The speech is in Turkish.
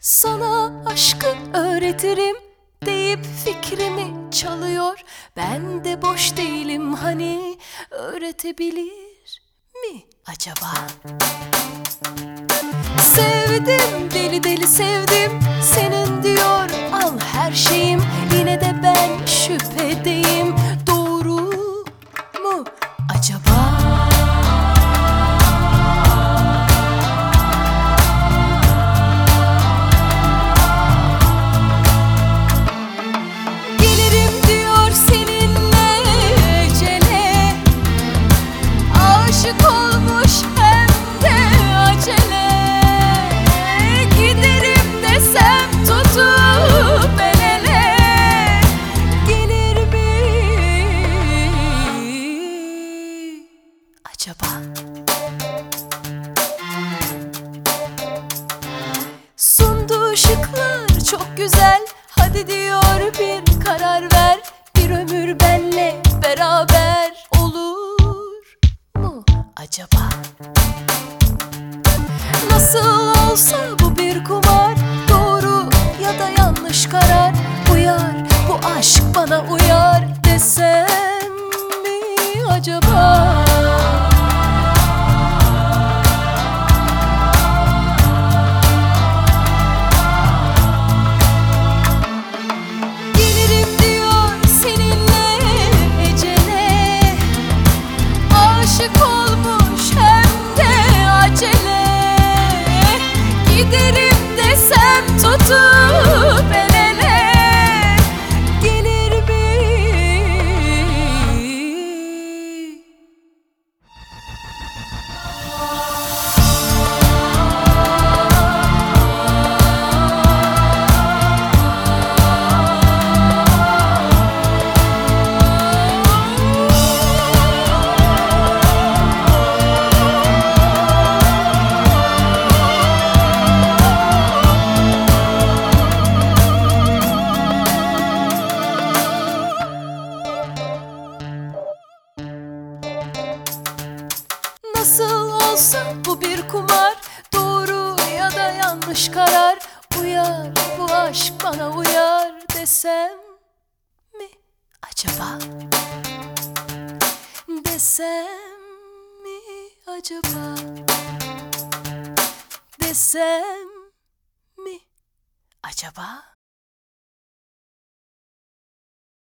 Sana aşkı öğretirim deyip fikrimi çalıyor. Ben de boş değilim, hani öğretebilir mi acaba? Sevdim, deli deli sevdim, senin diyor al her şeyim. Yine de ben şüphedeyim, doğru mu acaba? Gelirim diyor seninle ecele, aşık olmuş hem de acele. Giderim desem tutup el ele, gelir mi acaba? Sunduğu ışıklar çok güzel, hadi diyor bir karar ver. Bir ömür benle beraber olur mu acaba? Nasıl olsa bu bir kumar, doğru ya da yanlış karar. Uyar bu aşk bana uyar desem mi acaba? Gelirim diyor seninle ecele, aşık olmuş hem de acele. Giderim desem tutup el ele, gelir mi? Nasıl olsa bu bir kumar, doğru ya da yanlış karar. Uyar bu aşk bana uyar desem mi acaba? Desem mi acaba? Desem mi acaba?